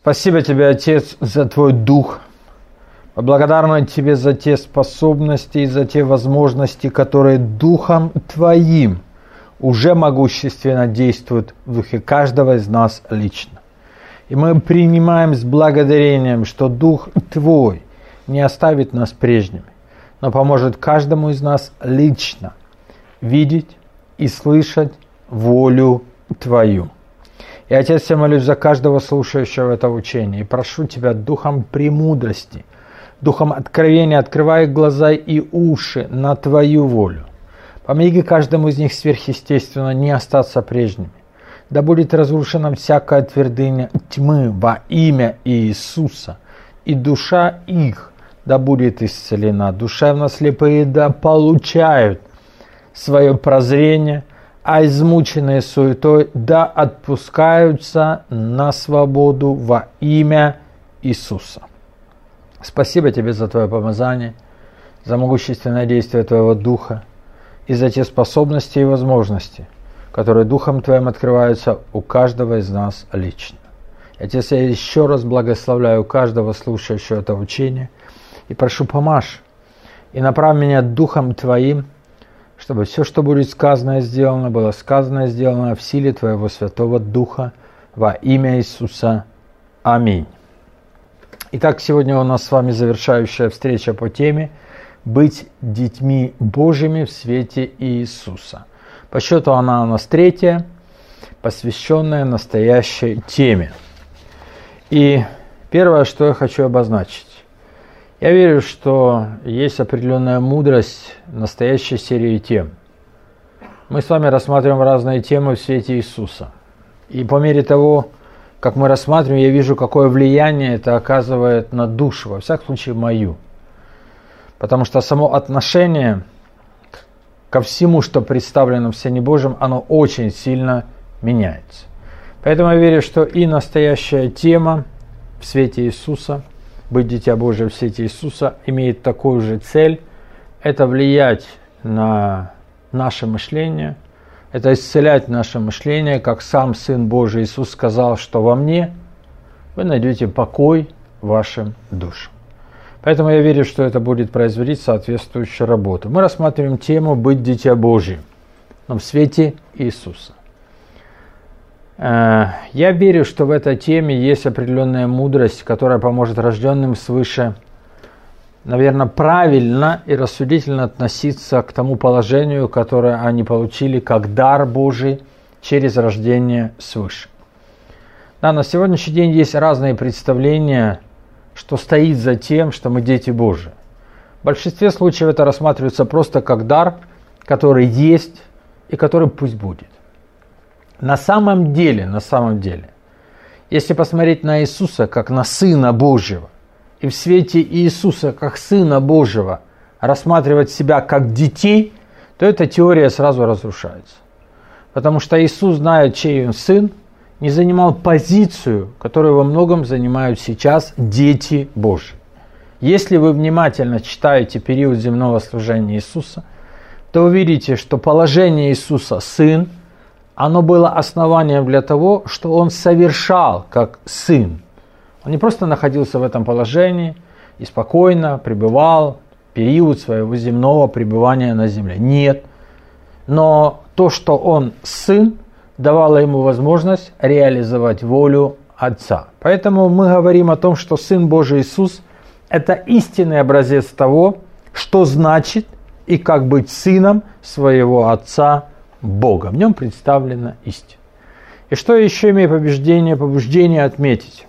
Спасибо Тебе, Отец, за Твой Дух. Мы благодарны Тебе за те способности и за те возможности, которые Духом Твоим уже могущественно действуют в духе каждого из нас лично. И мы принимаем с благодарением, что Дух Твой не оставит нас прежними, но поможет каждому из нас лично видеть и слышать волю Твою. И, Отец, я молюсь за каждого слушающего это учение и прошу Тебя Духом премудрости, Духом откровения, открывай глаза и уши на Твою волю. Помоги каждому из них сверхъестественно не остаться прежними. Да будет разрушена всякая твердыня тьмы во имя Иисуса, и душа их да будет исцелена. Душевно слепые да получают свое прозрение, а измученные суетой да отпускаются на свободу во имя Иисуса. Спасибо Тебе за Твое помазание, за могущественное действие Твоего Духа и за те способности и возможности, которые Духом Твоим открываются у каждого из нас лично. Отец, я еще раз благословляю каждого слушающего это учение и прошу, помажь и направь меня Духом Твоим, чтобы все, что будет сказано и сделано, было сказано и сделано в силе Твоего Святого Духа во имя Иисуса. Аминь. Итак, сегодня у нас с вами завершающая встреча по теме «Быть детьми Божьими в свете Иисуса». По счету она у нас третья, посвященная настоящей теме. И первое, что я хочу обозначить. Я верю, что есть определенная мудрость настоящей серии тем. Мы с вами рассматриваем разные темы в свете Иисуса. И по мере того, как мы рассматриваем, я вижу, какое влияние это оказывает на душу, во всяком случае мою. Потому что само отношение ко всему, что представлено в Сыне Божьем, оно очень сильно меняется. Поэтому я верю, что и настоящая тема в свете Иисуса, быть дитя Божие в свете Иисуса, имеет такую же цель – это влиять на наше мышление, это исцелять наше мышление, как сам Сын Божий Иисус сказал, что во мне вы найдете покой вашим душам. Поэтому я верю, что это будет производить соответствующую работу. Мы рассматриваем тему «Быть дитя Божьим», но в свете Иисуса. Я верю, что в этой теме есть определенная мудрость, которая поможет рожденным свыше, наверное, правильно и рассудительно относиться к тому положению, которое они получили как дар Божий через рождение свыше. Да, на сегодняшний день есть разные представления, что стоит за тем, что мы дети Божии. В большинстве случаев это рассматривается просто как дар, который есть и который пусть будет. На самом деле, если посмотреть на Иисуса как на Сына Божьего, и в свете Иисуса как Сына Божьего рассматривать себя как детей, то эта теория сразу разрушается. Потому что Иисус, зная, чей Он Сын, не занимал позицию, которую во многом занимают сейчас дети Божьи. Если вы внимательно читаете период земного служения Иисуса, то увидите, что положение Иисуса Сын, оно было основанием для того, что Он совершал как Сын. Он не просто находился в этом положении и спокойно пребывал период своего земного пребывания на земле. Нет. Но то, что Он Сын, давало Ему возможность реализовать волю Отца. Поэтому мы говорим о том, что Сын Божий Иисус – это истинный образец того, что значит и как быть сыном своего Отца Бога. В нем представлена истина. И что еще имею побуждение отметить?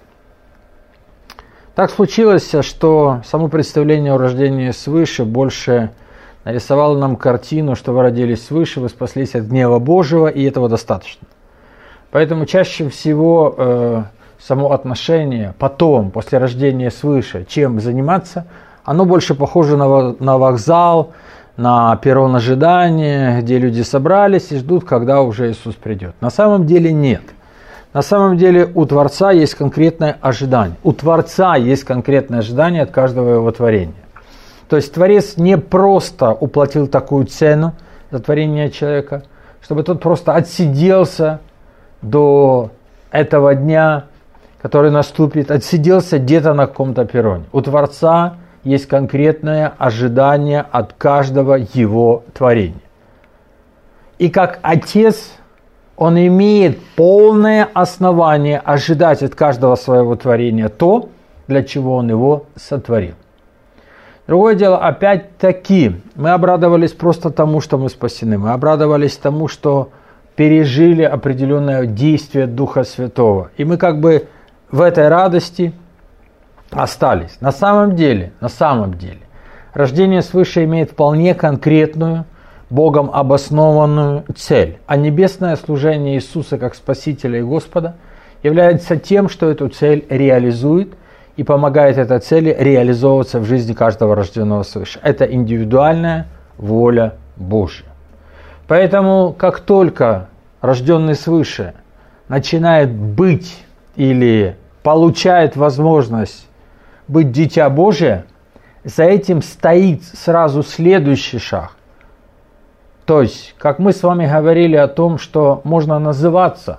Так случилось, что само представление о рождении свыше больше нарисовало нам картину, что вы родились свыше, вы спаслись от гнева Божьего, и этого достаточно. Поэтому чаще всего само отношение потом, после рождения свыше, чем заниматься, оно больше похоже на вокзал, на перрон ожидания, где люди собрались и ждут, когда уже Иисус придет. На самом деле нет. На самом деле у Творца есть конкретное ожидание. У Творца есть конкретное ожидание от каждого его творения. То есть Творец не просто уплатил такую цену за творение человека, чтобы тот просто отсиделся до этого дня который наступит, отсиделся где-то на каком-то перроне. У Творца есть конкретное ожидание от каждого его творения. И как Отец, Он имеет полное основание ожидать от каждого своего творения то, для чего Он его сотворил. Другое дело, опять-таки, мы обрадовались просто тому, что мы спасены. Мы обрадовались тому, что пережили определенное действие Духа Святого. И мы как бы в этой радости остались. На самом деле, рождение свыше имеет вполне конкретную, Богом обоснованную цель. А небесное служение Иисуса как Спасителя и Господа является тем, что эту цель реализует и помогает этой цели реализовываться в жизни каждого рожденного свыше. Это индивидуальная воля Божья. Поэтому, как только рожденный свыше начинает быть или получает возможность быть дитя Божие, за этим стоит сразу следующий шаг. То есть, как мы с вами говорили о том, что можно называться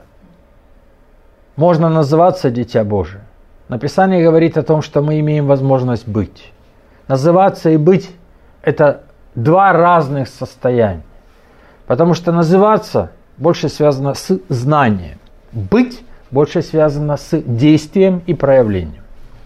дитя Божие. Написание говорит о том, что мы имеем возможность быть. Называться и быть – это два разных состояния. Потому что называться больше связано с знанием. Быть больше связано с действием и проявлением.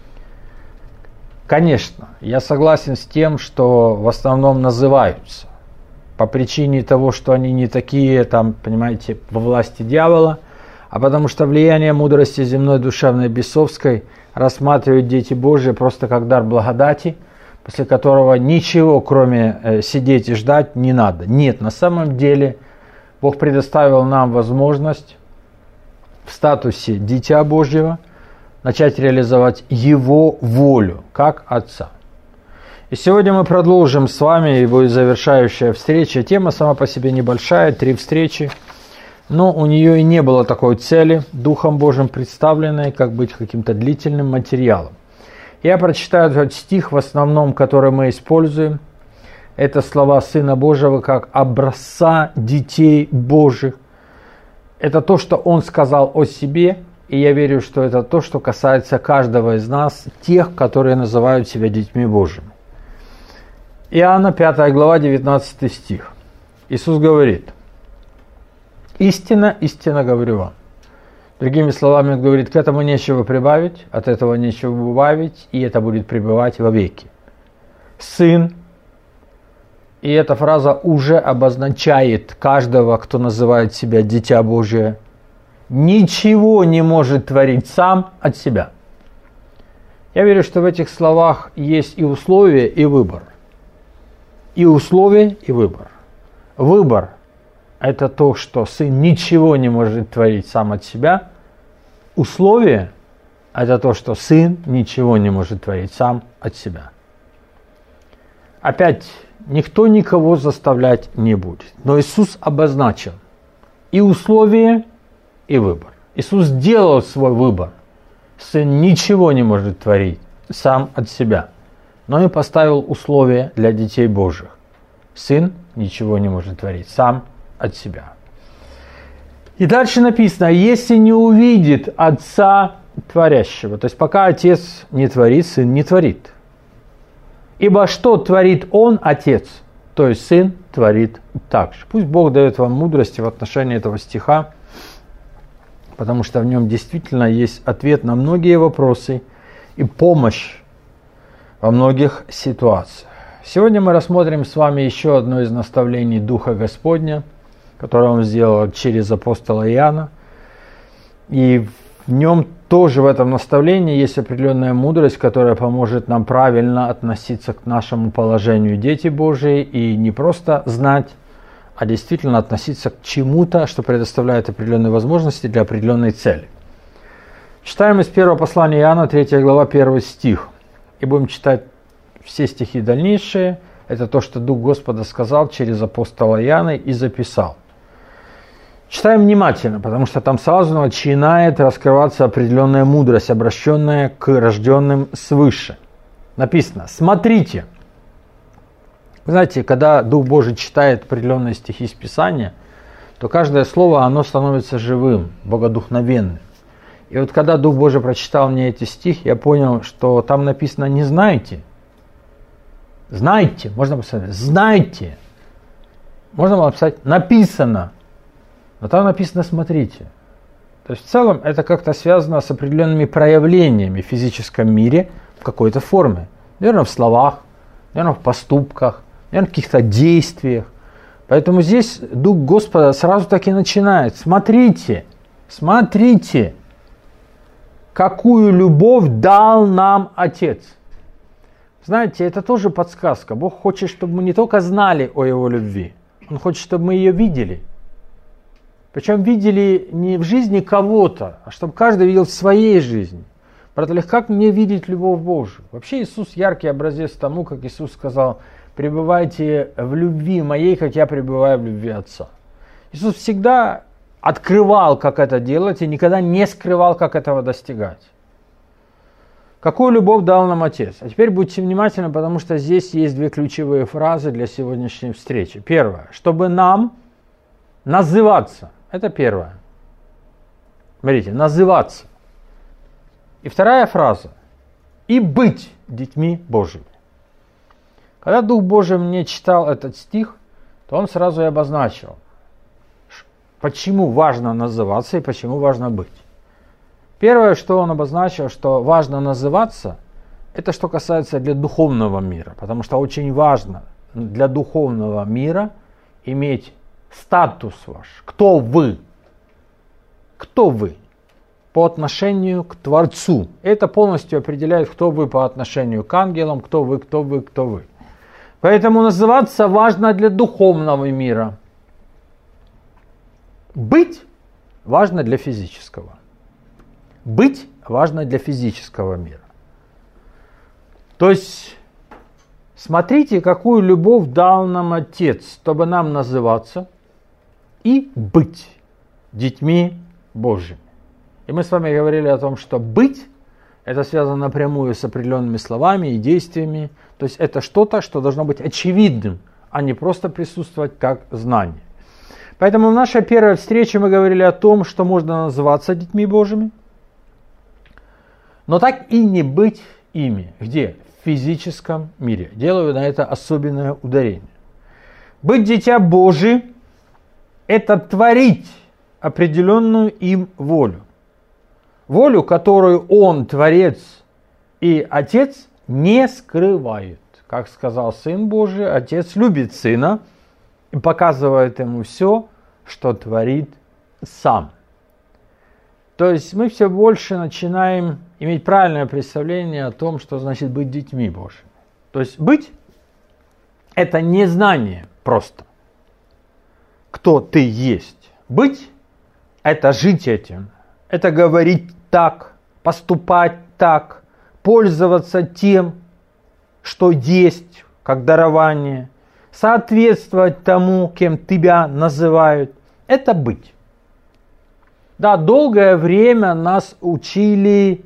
Конечно, я согласен с тем, что в основном называются. По причине того, что они не такие, там, понимаете, во власти дьявола, а потому что влияние мудрости земной, душевной, бесовской рассматривают дети Божьи просто как дар благодати, после которого ничего, кроме сидеть и ждать, не надо. Нет, на самом деле Бог предоставил нам возможность в статусе Дитя Божьего начать реализовать Его волю, как Отца. И сегодня мы продолжим с вами, и будет завершающая встреча. Тема сама по себе небольшая, 3 встречи. Но у нее и не было такой цели, Духом Божьим представленной, как быть каким-то длительным материалом. Я прочитаю этот стих, в основном, который мы используем. Это слова Сына Божьего, как образца детей Божьих. Это то, что Он сказал о себе, и я верю, что это то, что касается каждого из нас, тех, которые называют себя детьми Божьими. Иоанна 5 глава, 19 стих. Иисус говорит: «Истинно, истинно говорю вам». Другими словами, Он говорит, к этому нечего прибавить, от этого нечего убавить, и это будет пребывать вовеки. Сын, и эта фраза уже обозначает каждого, кто называет себя Дитя Божие, ничего не может творить сам от себя. Я верю, что в этих словах есть и условие, и выбор. И условие, и выбор. Выбор – это то, что Сын ничего не может творить сам от себя. Условие – это то, что Сын ничего не может творить сам от себя. Опять, никто никого заставлять не будет. Но Иисус обозначил и условие, и выбор. Иисус сделал свой выбор. Сын ничего не может творить сам от себя. Но и поставил условия для детей Божьих. Сын ничего не может творить сам от себя. И дальше написано: если не увидит Отца творящего. То есть пока Отец не творит, Сын не творит. Ибо что творит Он, Отец, то есть Сын творит так же. Пусть Бог дает вам мудрости в отношении этого стиха, потому что в нем действительно есть ответ на многие вопросы и помощь во многих ситуациях. Сегодня мы рассмотрим с вами еще одно из наставлений Духа Господня, которое Он сделал через апостола Иоанна. И в нем тоже, в этом наставлении, есть определенная мудрость, которая поможет нам правильно относиться к нашему положению дети Божии и не просто знать, а действительно относиться к чему-то, что предоставляет определенные возможности для определенной цели. Читаем из первого послания Иоанна, 3 глава, 1 стих. И будем читать все стихи дальнейшие. Это то, что Дух Господа сказал через апостола Иоанна и записал. Читаем внимательно, потому что там сразу начинает раскрываться определенная мудрость, обращенная к рожденным свыше. Написано: «Смотрите». Вы знаете, когда Дух Божий читает определенные стихи из Писания, то каждое слово, оно становится живым, богодухновенным. И вот когда Дух Божий прочитал мне эти стихи, я понял, что там написано «не знаете». Знайте, можно написать «знайте». Можно было написать «написано». Но там написано «смотрите». То есть в целом это как-то связано с определенными проявлениями в физическом мире в какой-то форме. Наверное, в словах, наверное, в поступках, наверное, в каких-то действиях. Поэтому здесь Дух Господа сразу так и начинает. Смотрите, смотрите, какую любовь дал нам Отец. Знаете, это тоже подсказка. Бог хочет, чтобы мы не только знали о Его любви, Он хочет, чтобы мы ее видели. Причем видели не в жизни кого-то, а чтобы каждый видел в своей жизни. Брат Олег, как мне видеть любовь Божию? Вообще Иисус яркий образец тому, как Иисус сказал: пребывайте в любви моей, как я пребываю в любви Отца. Иисус всегда открывал, как это делать, и никогда не скрывал, как этого достигать. Какую любовь дал нам Отец? А теперь будьте внимательны, потому что здесь есть две ключевые фразы для сегодняшней встречи. Первое. Чтобы нам называться. Это первое. Смотрите, называться. И вторая фраза. И быть детьми Божьими. Когда Дух Божий мне читал этот стих, то он сразу и обозначил, почему важно называться и почему важно быть. Первое, что он обозначил, что важно называться, это что касается для духовного мира. Потому что очень важно для духовного мира иметь статус ваш. Кто вы? Кто вы? По отношению к Творцу. Это полностью определяет, кто вы по отношению к ангелам, кто вы, кто вы, кто вы. Поэтому называться важно для духовного мира. Быть важно для физического. Быть важно для физического мира. То есть, смотрите, какую любовь дал нам Отец, чтобы нам называться и быть детьми Божьими. И мы с вами говорили о том, что быть, это связано напрямую с определенными словами и действиями. То есть это что-то, что должно быть очевидным, а не просто присутствовать как знание. Поэтому в нашей первой встрече мы говорили о том, что можно называться детьми Божьими, но так и не быть ими. Где? В физическом мире. Делаю на это особенное ударение. Быть дитя Божие – это творить определенную им волю. Волю, которую Он, Творец и Отец, не скрывают. Как сказал Сын Божий, Отец любит Сына и показывает Ему все, что творит Сам. То есть мы все больше начинаем иметь правильное представление о том, что значит быть детьми Божьими. То есть быть – это не знание просто, кто ты есть. Быть – это жить этим, это говорить так, поступать так, пользоваться тем, что есть, как дарование, соответствовать тому, кем тебя называют. Это быть. Да, долгое время нас учили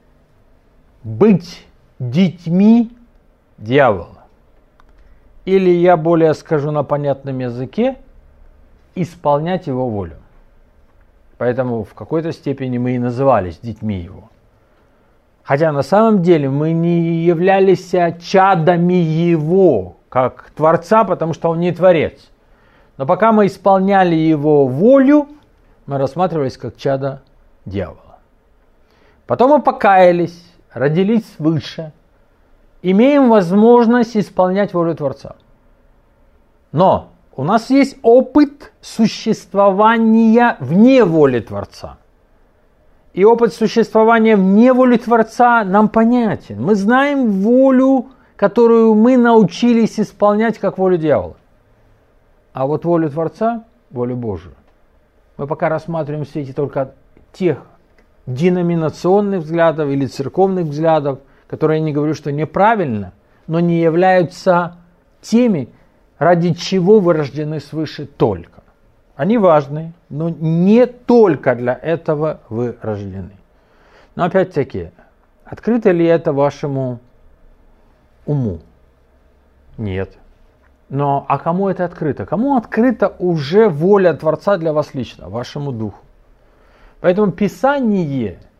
быть детьми дьявола. Или, я более скажу на понятном языке, исполнять его волю. Поэтому в какой-то степени мы и назывались детьми его. Хотя на самом деле мы не являлись чадами его, как Творца, потому что он не Творец. Но пока мы исполняли его волю, мы рассматривались как чада дьявола. Потом мы покаялись, родились свыше, имеем возможность исполнять волю Творца. Но у нас есть опыт существования вне воли Творца. И опыт существования вне воли Творца нам понятен. Мы знаем волю, которую мы научились исполнять как волю дьявола. А вот волю Творца, волю Божию, мы пока рассматриваем в свете только тех деноминационных взглядов или церковных взглядов, которые, я не говорю, что неправильно, но не являются теми, ради чего вы рождены свыше только. Они важны, но не только для этого вы рождены. Но опять-таки, открыто ли это вашему уму? Нет. Но а кому это открыто? Кому открыта уже воля Творца для вас лично, вашему духу? Поэтому Писание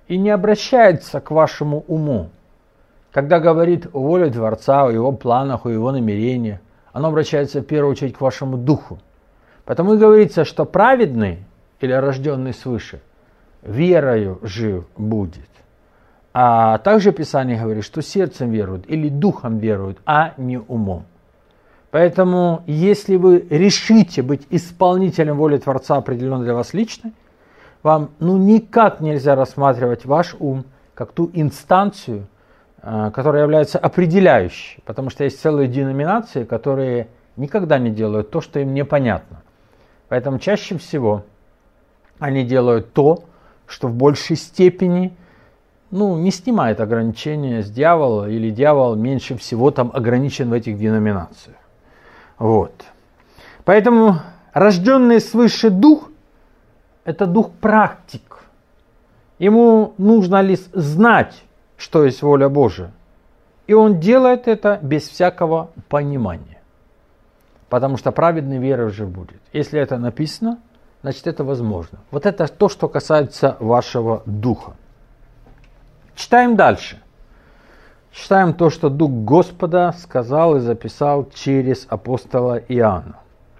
и не обращается к вашему уму. Когда говорит о воле Творца, о его планах, о его намерениях, оно обращается в первую очередь к вашему духу. Потому и говорится, что праведный или рожденный свыше верою жив будет. А также Писание говорит, что сердцем веруют или духом веруют, а не умом. Поэтому, если вы решите быть исполнителем воли Творца, определенной для вас лично, вам никак нельзя рассматривать ваш ум как ту инстанцию, которая является определяющей. Потому что есть целые деноминации, которые никогда не делают то, что им непонятно. Поэтому чаще всего они делают то, что в большей степени не снимает ограничения с дьявола, или дьявол меньше всего там ограничен в этих деноминациях. Вот. Поэтому рожденный свыше дух – это дух практик. Ему нужно лишь знать, что есть воля Божия. И он делает это без всякого понимания. Потому что праведный верой же будет. Если это написано, значит это возможно. Вот это то, что касается вашего духа. Читаем дальше. Читаем то, что Дух Господа сказал и записал через апостола Иоанна.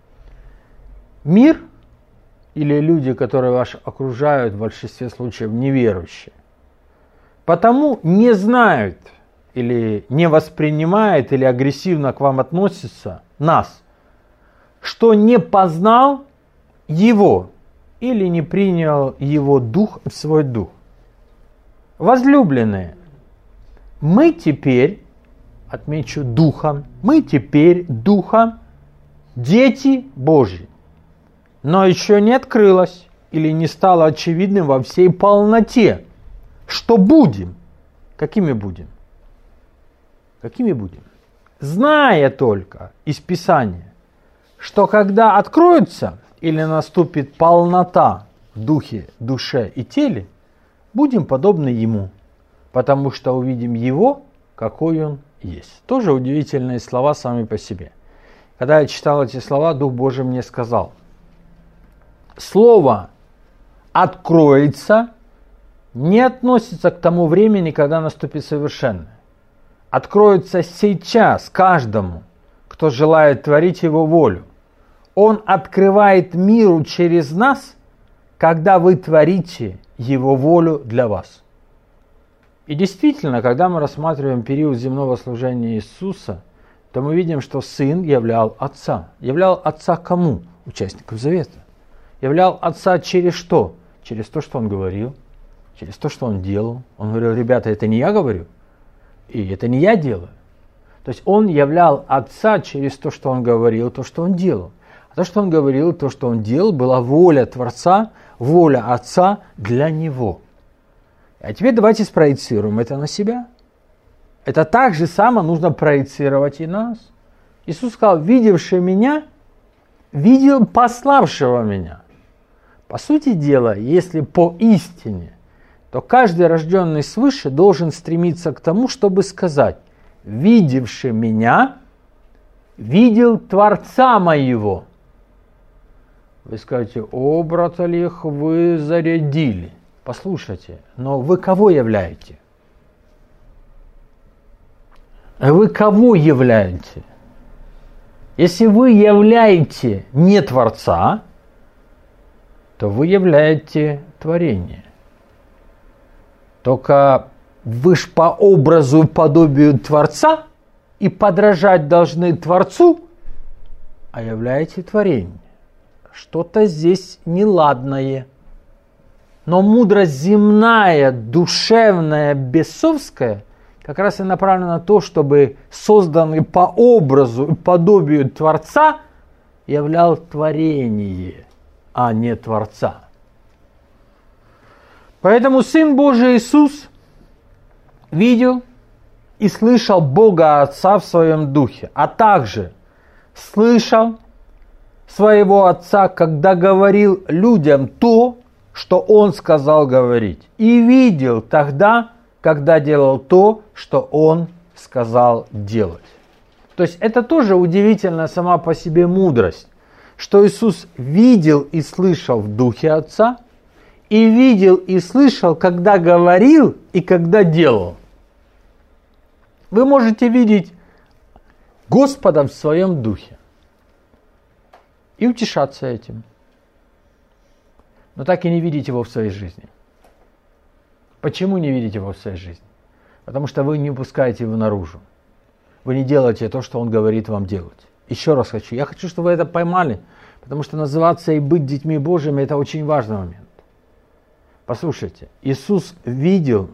Мир или люди, которые вас окружают, в большинстве случаев неверующие, потому не знают или не воспринимают или агрессивно к вам относятся нас, что не познал Его или не принял Его Дух в свой Дух. Возлюбленные, мы теперь, отмечу духом, мы теперь духом дети Божьи. Но еще не открылось или не стало очевидным во всей полноте, что будем. Какими будем? Какими будем? Зная только из Писания, что когда откроется или наступит полнота в духе, душе и теле, будем подобны Ему, потому что увидим Его, какой Он есть. Тоже удивительные слова сами по себе. Когда я читал эти слова, Дух Божий мне сказал, слово «откроется» не относится к тому времени, когда наступит совершенное. Откроется сейчас каждому, кто желает творить Его волю. Он открывает миру через нас, когда вы творите Его волю для вас. И действительно, когда мы рассматриваем период земного служения Иисуса, то мы видим, что Сын являл Отца. Являл Отца кому? Участников Завета. Являл Отца через что? Через то, что Он говорил, через то, что Он делал. Он говорил, ребята, это не я говорю, и это не я делаю. То есть Он являл Отца через то, что Он говорил, то, что Он делал. А то, что Он говорил, то, что Он делал, была воля Творца, воля Отца для Него. А теперь давайте спроецируем это на себя. Это так же само нужно проецировать и нас. Иисус сказал, видевший меня, видел пославшего меня. По сути дела, если по истине, то каждый рожденный свыше должен стремиться к тому, чтобы сказать, видевший меня, видел Творца моего. Вы скажете, о, брат Олег, вы зарядили. Послушайте, но вы кого являете? Вы кого являете? Если вы являете не Творца, то вы являете творение. Только вы ж по образу и подобию Творца и подражать должны Творцу, а являете творение. Что-то здесь неладное. Но мудрость земная, душевная, бесовская, как раз и направлена на то, чтобы созданный по образу и подобию Творца являл творение, а не Творца. Поэтому Сын Божий Иисус видел и слышал Бога Отца в своем духе, а также слышал своего Отца, когда говорил людям то, что Он сказал говорить, и видел тогда, когда делал то, что Он сказал делать. То есть это тоже удивительная сама по себе мудрость, что Иисус видел и слышал в духе Отца, и видел, и слышал, когда говорил и когда делал. Вы можете видеть Господа в своем духе и утешаться этим, но так и не видеть Его в своей жизни. Почему не видите Его в своей жизни? Потому что вы не пускаете Его наружу. Вы не делаете то, что Он говорит вам делать. Еще раз хочу. Я хочу, чтобы вы это поймали, потому что называться и быть детьми Божьими – это очень важный момент. Послушайте, Иисус видел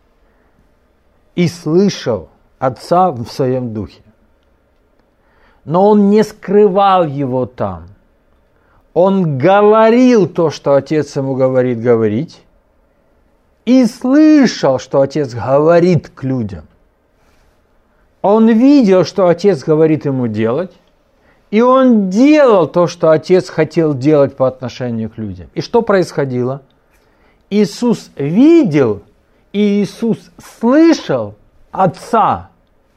и слышал Отца в своем духе. Но Он не скрывал Его там. Он говорил то, что Отец Ему говорит говорить, и слышал, что Отец говорит к людям. Он видел, что Отец говорит Ему делать, и Он делал то, что Отец хотел делать по отношению к людям. И что происходило? Иисус видел, и Иисус слышал Отца.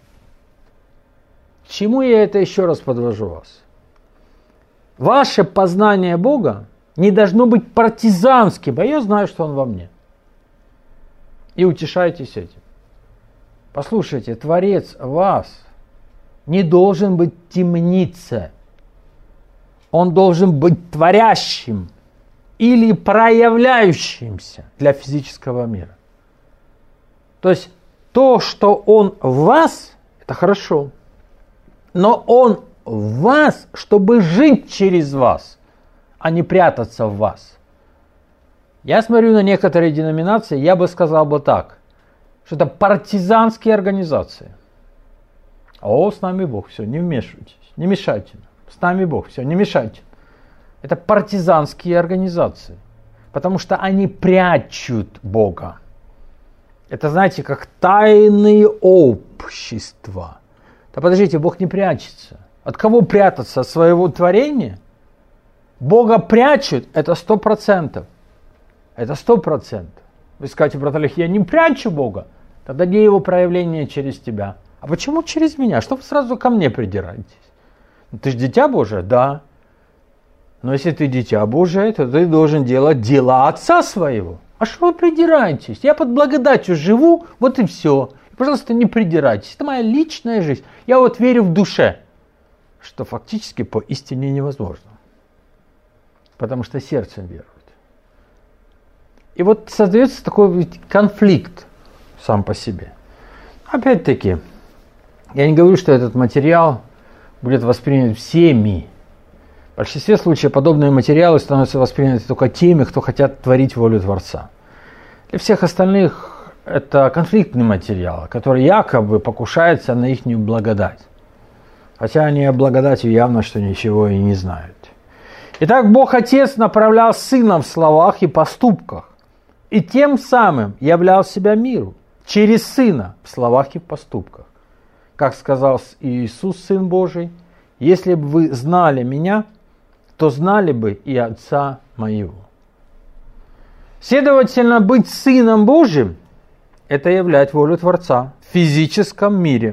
К чему я это еще раз подвожу вас? Ваше познание Бога не должно быть партизанским, а я знаю, что Он во мне. И утешайтесь этим. Послушайте, Творец вас не должен быть темницей. Он должен быть творящим или проявляющимся для физического мира. То есть то, что Он в вас, это хорошо. Но Он в вас, чтобы жить через вас, а не прятаться в вас. Я смотрю на некоторые деноминации, я бы сказал бы так, что это партизанские организации. О, с нами Бог, все, не вмешивайтесь, не мешайте нам. С нами Бог, все, не мешайте. Это партизанские организации, потому что они прячут Бога. Это, знаете, как тайные общества. Да подождите, Бог не прячется. От кого прятаться? От своего творения? Бога прячут, это 100%. Это 100%. Вы скажете, брат Олег, я не прячу Бога. Тогда где Его проявление через тебя? А почему через меня? Что вы сразу ко мне придираетесь? Ты же дитя Божие? Да. Но если ты дитя Божие, то ты должен делать дела Отца своего. А что вы придираетесь? Я под благодатью живу, вот и все. Пожалуйста, не придирайтесь. Это моя личная жизнь. Я вот верю в душе, что фактически по истине невозможно. Потому что сердцем верует. И вот создается такой конфликт сам по себе. Опять-таки, я не говорю, что этот материал будет воспринят всеми. В большинстве случаев подобные материалы становятся восприняты только теми, кто хотят творить волю Творца. Для всех остальных это конфликтный материал, который якобы покушается на их благодать. Хотя они о благодати явно что ничего и не знают. Итак, Бог Отец направлял Сына в словах и поступках, и тем самым являл себя миру через Сына в словах и в поступках. Как сказал Иисус, Сын Божий, если бы вы знали Меня, то знали бы и Отца Моего. Следовательно, быть Сыном Божьим – это являть волю Творца в физическом мире,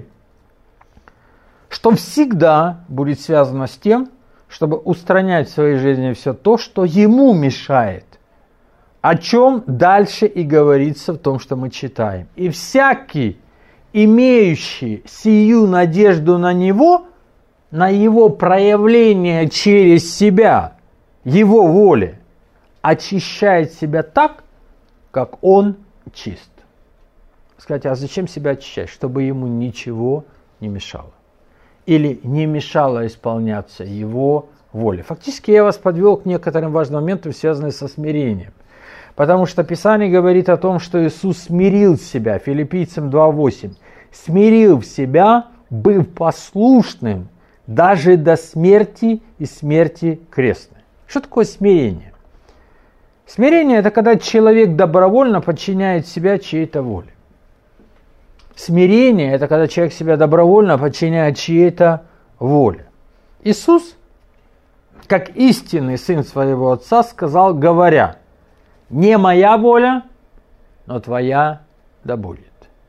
что всегда будет связано с тем, чтобы устранять в своей жизни все то, что Ему мешает, о чем дальше и говорится в том, что мы читаем. И всякий, имеющий сию надежду на Него, на Его проявление через себя, Его воле, очищает себя так, как Он чист. Скажите, а зачем себя очищать? Чтобы Ему ничего не мешало. Или не мешало исполняться Его воле. Фактически я вас подвел к некоторым важным моментам, связанным со смирением. Потому что Писание говорит о том, что Иисус смирил себя, Филиппийцам 2:8, смирил себя, быв послушным даже до смерти и смерти крестной. Что такое смирение? Смирение – это когда человек добровольно подчиняет себя чьей-то воле. Смирение – это когда человек себя добровольно подчиняет чьей-то воле. Иисус, как истинный Сын своего Отца, сказал, говоря, «Не моя воля, но Твоя да будет».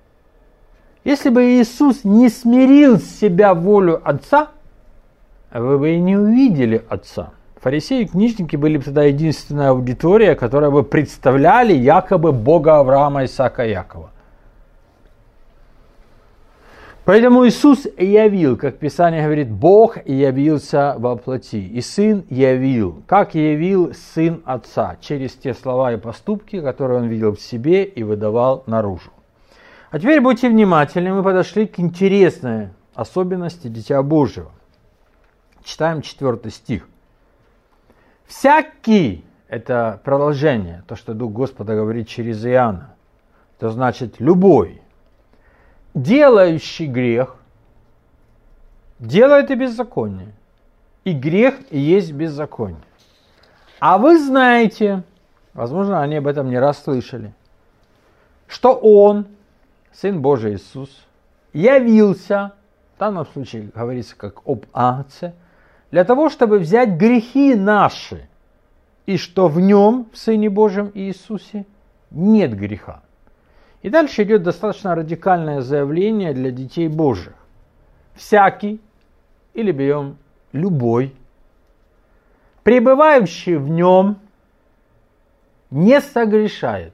Если бы Иисус не смирил с себя волю Отца, вы бы и не увидели Отца. Фарисеи и книжники были тогда единственная аудитория, которая бы представляли якобы Бога Авраама, Исаака и Якова. Поэтому Иисус явил, как Писание говорит, Бог явился во плоти, и Сын явил, как явил Сын Отца, через те слова и поступки, которые Он видел в себе и выдавал наружу. А теперь будьте внимательны, мы подошли к интересной особенности Дитя Божьего. Читаем 4 стих. «Всякий» – это продолжение, то, что Дух Господа говорит через Иоанна, это значит «любой». Делающий грех делает и беззаконие, и грех и есть беззаконие. А вы знаете, возможно, они об этом не раз слышали, что Он, Сын Божий Иисус, явился, в данном случае говорится как об Агнце, для того, чтобы взять грехи наши, и что в Нем, в Сыне Божьем Иисусе, нет греха. И дальше идет достаточно радикальное заявление для детей Божьих. Всякий, или берем любой, пребывающий в нем, не согрешает.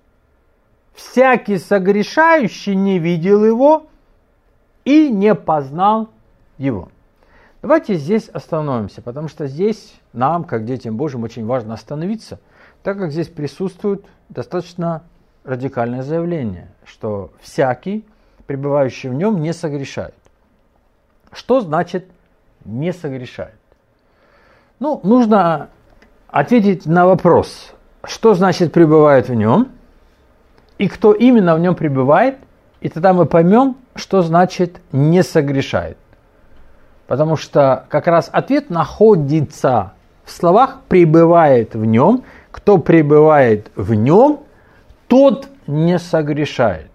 Всякий согрешающий не видел его и не познал его. Давайте здесь остановимся, потому что здесь нам, как детям Божьим, очень важно остановиться, так как здесь присутствует достаточно радикальное заявление, что всякий, пребывающий в нем, не согрешает. Что значит не согрешает? Ну, нужно ответить на вопрос, что значит пребывает в нем, и кто именно в нем пребывает, и тогда мы поймем, что значит не согрешает. Потому что как раз ответ находится в словах «пребывает в нем», кто пребывает в нем, тот не согрешает.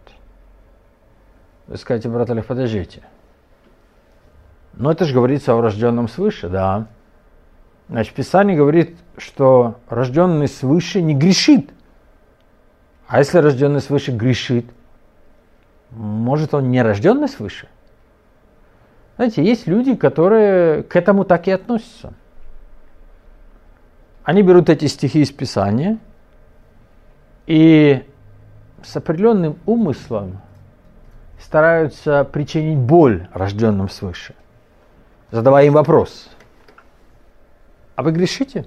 Вы скажете, брат Олег, подождите. Но это же говорится о рожденном свыше, да. Значит, Писание говорит, что рожденный свыше не грешит. А если рожденный свыше грешит, может он не рожденный свыше? Знаете, есть люди, которые к этому так и относятся. Они берут эти стихи из Писания и с определенным умыслом стараются причинить боль рожденным свыше, задавая им вопрос: а вы грешите?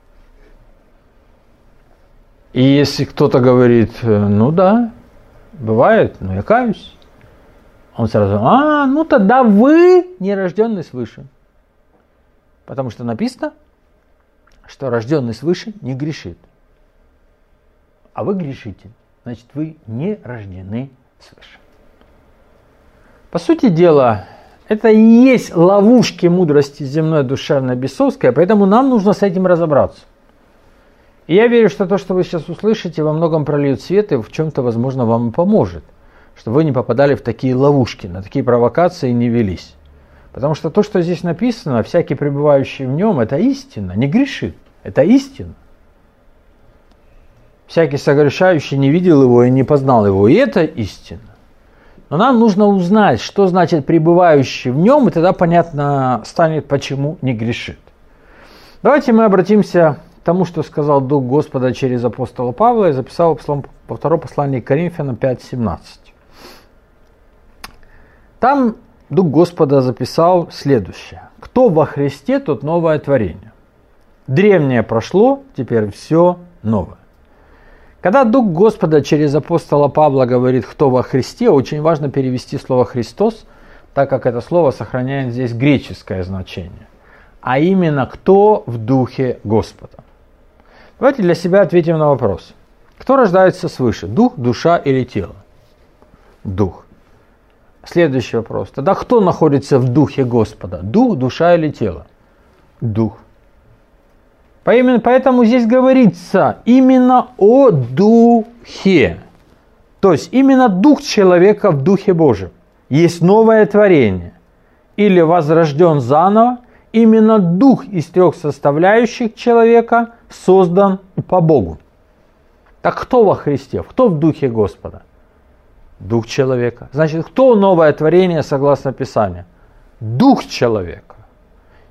И если кто-то говорит: ну да, бывает, но я каюсь, он сразу: ну тогда вы не рожденный свыше. Потому что написано, что рожденный свыше не грешит. А вы грешите, значит, вы не рождены свыше. По сути дела, это и есть ловушки мудрости земной, душевной, бесовской, поэтому нам нужно с этим разобраться. И я верю, что то, что вы сейчас услышите, во многом прольет свет и в чем-то, возможно, вам и поможет, чтобы вы не попадали в такие ловушки, на такие провокации не велись. Потому что то, что здесь написано, всякий пребывающий в нем, это истина, не грешит, это истина. Всякий согрешающий не видел его и не познал его, и это истина. Но нам нужно узнать, что значит пребывающий в нем, и тогда понятно станет, почему не грешит. Давайте мы обратимся к тому, что сказал Дух Господа через апостола Павла и записал во втором послании к Коринфянам 5:17. Там Дух Господа записал следующее: кто во Христе, тот новое творение. Древнее прошло, теперь все новое. Когда Дух Господа через апостола Павла говорит «кто во Христе», очень важно перевести слово «Христос», так как это слово сохраняет здесь греческое значение, а именно «кто в Духе Господа». Давайте для себя ответим на вопрос. Кто рождается свыше, дух, душа или тело? Дух. Следующий вопрос. Тогда кто находится в Духе Господа? Дух, душа или тело? Дух. Поэтому здесь говорится именно о Духе. То есть именно Дух человека в Духе Божьем. Есть новое творение. Или возрожден заново. Именно Дух из трех составляющих человека создан по Богу. Так кто во Христе? Кто в Духе Господа? Дух человека. Значит, кто новое творение согласно Писанию? Дух человека.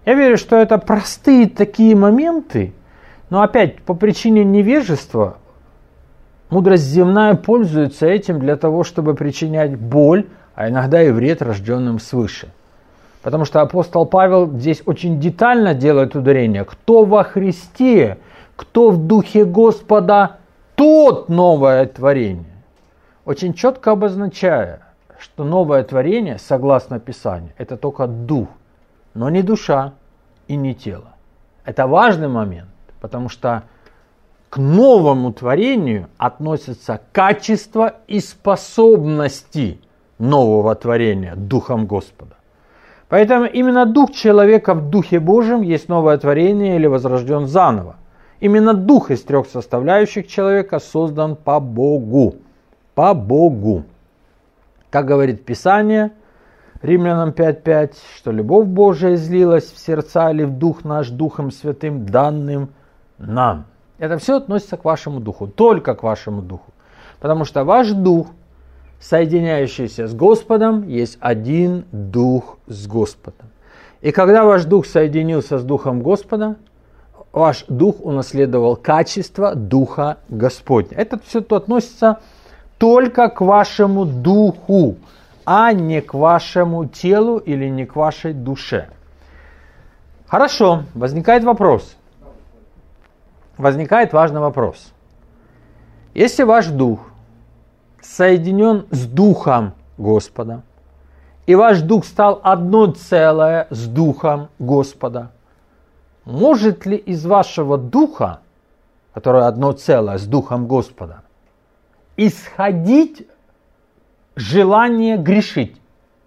Я верю, что это простые такие моменты, но опять по причине невежества мудрость земная пользуется этим для того, чтобы причинять боль, а иногда и вред рожденным свыше. Потому что апостол Павел здесь очень детально делает ударение. Кто во Христе, кто в Духе Господа, тот новое творение. Очень четко обозначая, что новое творение, согласно Писанию, это только дух, но не душа и не тело. Это важный момент, потому что к новому творению относятся качества и способности нового творения Духом Господа. Поэтому именно дух человека в Духе Божьем есть новое творение или возрожден заново. Именно дух из трех составляющих человека создан по Богу. По Богу. Как говорит Писание, Римлянам 5:5, что любовь Божия излилась в сердца или в дух наш Духом Святым, данным нам. Это все относится к вашему духу, только к вашему духу. Потому что ваш дух, соединяющийся с Господом, есть один дух с Господом. И когда ваш дух соединился с Духом Господа, ваш дух унаследовал качество Духа Господня. Это все относится только к вашему духу, а не к вашему телу или не к вашей душе. Хорошо, возникает вопрос. Возникает важный вопрос. Если ваш дух соединен с Духом Господа, и ваш дух стал одно целое с Духом Господа, может ли из вашего духа, который одно целое с Духом Господа, исходить желание грешить?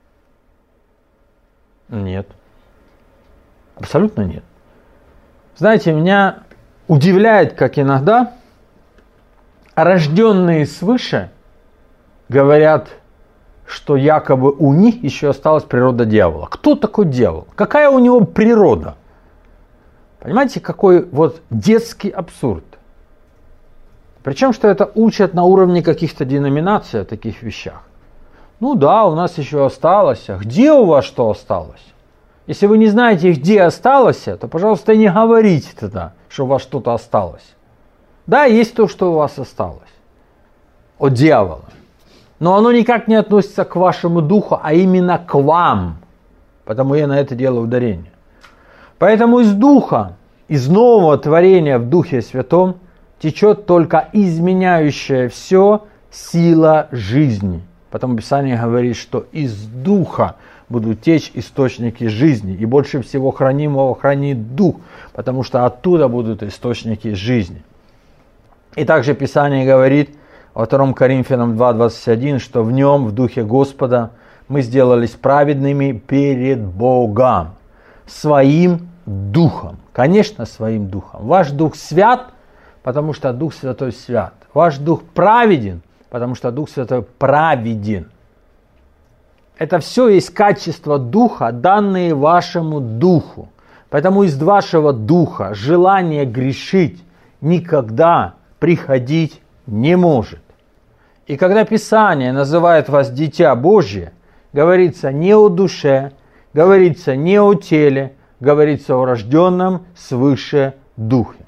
Нет. Абсолютно нет. Знаете, меня удивляет, как иногда рожденные свыше говорят, что якобы у них еще осталась природа дьявола. Кто такой дьявол? Какая у него природа? Понимаете, какой вот детский абсурд. Причем, что это учат на уровне каких-то деноминаций о таких вещах. Ну да, у нас еще осталось. А где у вас что осталось? Если вы не знаете, где осталось, то, пожалуйста, не говорите тогда, что у вас что-то осталось. Да, есть то, что у вас осталось. От дьявола. Но оно никак не относится к вашему духу, а именно к вам. Потому я на это делаю ударение. Поэтому из духа, из нового творения в Духе Святом течет только изменяющая все сила жизни. Потому Писание говорит, что из духа будут течь источники жизни. И больше всего хранимого хранит дух, потому что оттуда будут источники жизни. И также Писание говорит во 2 Коринфянам 2:21, что в нем, в Духе Господа, мы сделались праведными перед Богом. Своим духом. Конечно, своим духом. Ваш дух свят, потому что Дух Святой свят. Ваш дух праведен, потому что Дух Святой праведен. Это все есть качества духа, данные вашему духу. Поэтому из вашего духа желание грешить никогда приходить не может. И когда Писание называет вас дитя Божье, говорится не о душе, говорится не о теле, говорится о рожденном свыше духе.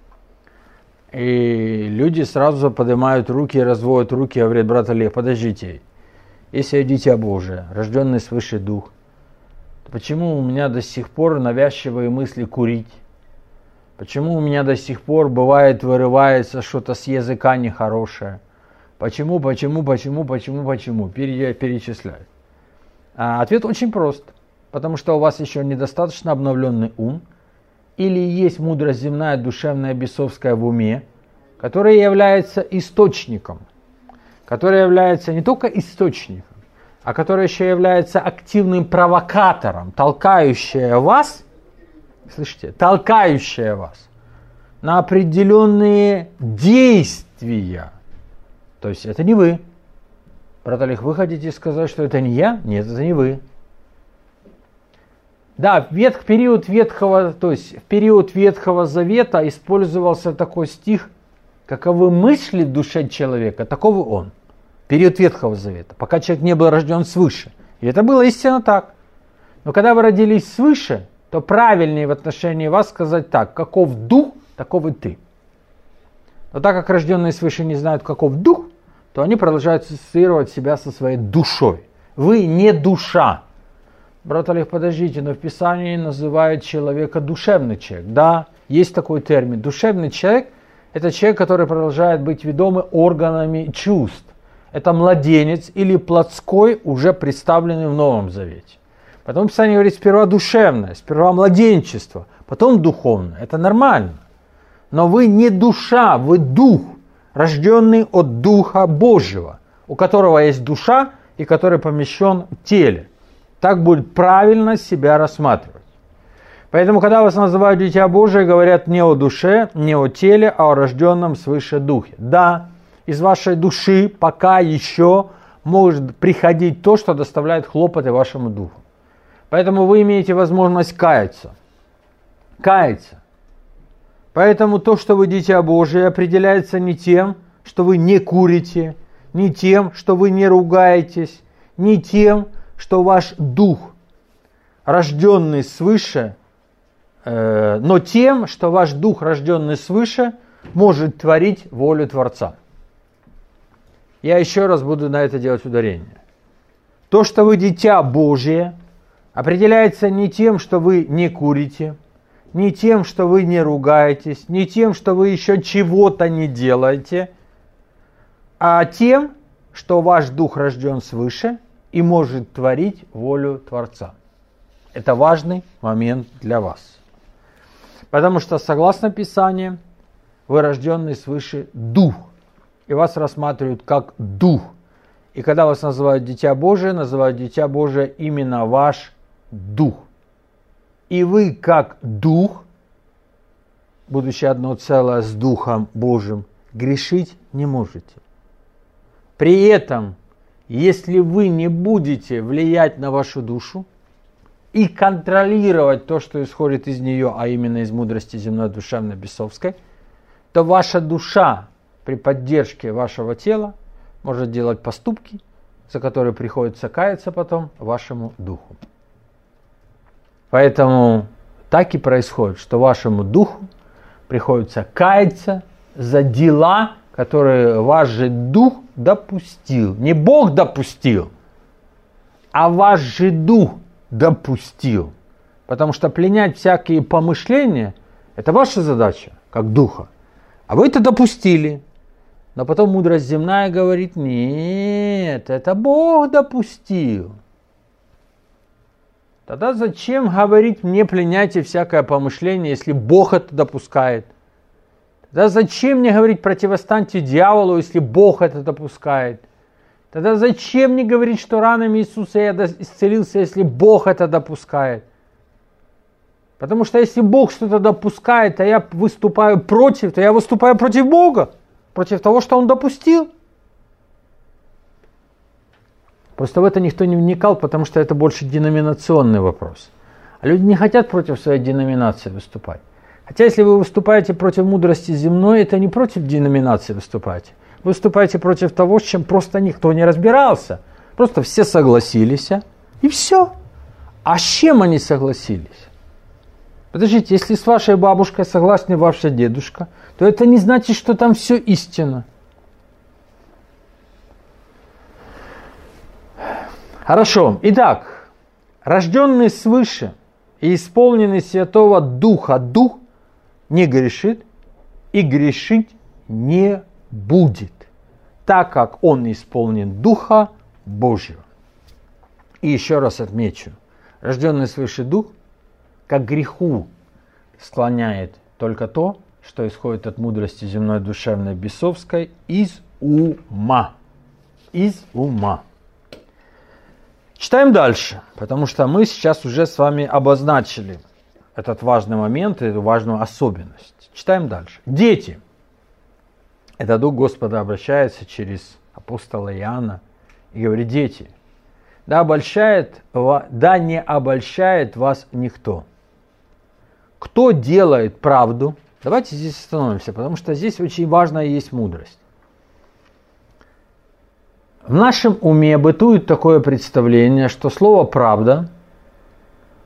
И люди сразу поднимают руки и разводят руки, говорят: брат Олег, подождите, если я дитя Божие, рожденный свыше дух, то почему у меня до сих пор навязчивые мысли курить? Почему у меня до сих пор бывает вырывается что-то с языка нехорошее? Почему? Перечисляют. А ответ очень прост. Потому что у вас еще недостаточно обновленный ум, или есть мудрость земная, душевная, бесовская в уме, которая является источником, которая является не только источником, а которая еще является активным провокатором, толкающая вас, слышите, толкающая вас на определенные действия. То есть это не вы. Брат Олег, вы хотите сказать, что это не я? Нет, это не вы. Да, в период Ветхого Завета использовался такой стих: каковы мысли в душе человека, таковы он. Период Ветхого Завета, пока человек не был рожден свыше. И это было истинно так. Но когда вы родились свыше, то правильнее в отношении вас сказать так: каков дух, таков и ты. Но так как рожденные свыше не знают, каков дух, то они продолжают ассоциировать себя со своей душой. Вы не душа. Брат Олег, подождите, но в Писании называют человека душевный человек. Да, есть такой термин. Душевный человек – это человек, который продолжает быть ведомый органами чувств. Это младенец или плотской, уже представленный в Новом Завете. Потом Писание говорит сперва душевное, сперва младенчество, потом духовное. Это нормально. Но вы не душа, вы дух, рожденный от Духа Божьего, у которого есть душа и который помещен в теле. Так будет правильно себя рассматривать. Поэтому, когда вас называют Дитя Божие, говорят не о душе, не о теле, а о рожденном свыше духе. Да, из вашей души пока еще может приходить то, что доставляет хлопоты вашему духу. Поэтому вы имеете возможность каяться. Каяться. Поэтому то, что вы Дитя Божие, определяется не тем, что вы не курите, не тем, что вы не ругаетесь, не тем, что ваш дух, рожденный свыше, но тем, что ваш дух, рожденный свыше, может творить волю Творца. Я еще раз буду на это делать ударение. То, что вы Дитя Божие, определяется не тем, что вы не курите, не тем, что вы не ругаетесь, не тем, что вы еще чего-то не делаете, а тем, что ваш дух рожден свыше и может творить волю Творца. Это важный момент для вас. Потому что, согласно Писанию, вы рожденный свыше дух. И вас рассматривают как дух. И когда вас называют Дитя Божие, называют Дитя Божие именно ваш дух. И вы, как дух, будучи одно целое с Духом Божьим, грешить не можете. При этом, если вы не будете влиять на вашу душу и контролировать то, что исходит из нее, а именно из мудрости земной, душевной, бесовской, то ваша душа при поддержке вашего тела может делать поступки, за которые приходится каяться потом вашему духу. Поэтому так и происходит, что вашему духу приходится каяться за дела, которые ваш же дух допустил. Не Бог допустил, а ваш же дух допустил. Потому что пленять всякие помышления – это ваша задача, как духа. А вы это допустили. Но потом мудрость земная говорит: нет, это Бог допустил. Тогда зачем говорить мне пленяйте всякое помышление, если Бог это допускает? Тогда зачем мне говорить противостаньте дьяволу, если Бог это допускает? Тогда зачем мне говорить, что ранами Иисуса я исцелился, если Бог это допускает? Потому что если Бог что-то допускает, а я выступаю против, то я выступаю против Бога, против того, что Он допустил. Просто в это никто не вникал, потому что это больше деноминационный вопрос. А люди не хотят против своей деноминации выступать. Хотя если вы выступаете против мудрости земной, это не против деноминации выступаете. Вы выступаете против того, с чем просто никто не разбирался. Просто все согласились, и все. А с чем они согласились? Подождите, если с вашей бабушкой согласен ваш дедушка, то это не значит, что там все истина. Хорошо. Итак, рожденный свыше и исполненный Святого Духа Дух не грешит и грешить не будет, так как он исполнен Духа Божьего. И еще раз отмечу, рожденный свыше Дух к греху склоняет только то, что исходит от мудрости земной, душевной, бесовской, из ума. Из ума. Читаем дальше, потому что мы сейчас уже с вами обозначили этот важный момент, эту важную особенность. Читаем дальше. Дети. Это Дух Господа обращается через апостола Иоанна и говорит: дети, да не обольщает вас никто. Кто делает правду? Давайте здесь остановимся, потому что здесь очень важная есть мудрость. В нашем уме бытует такое представление, что слово «правда»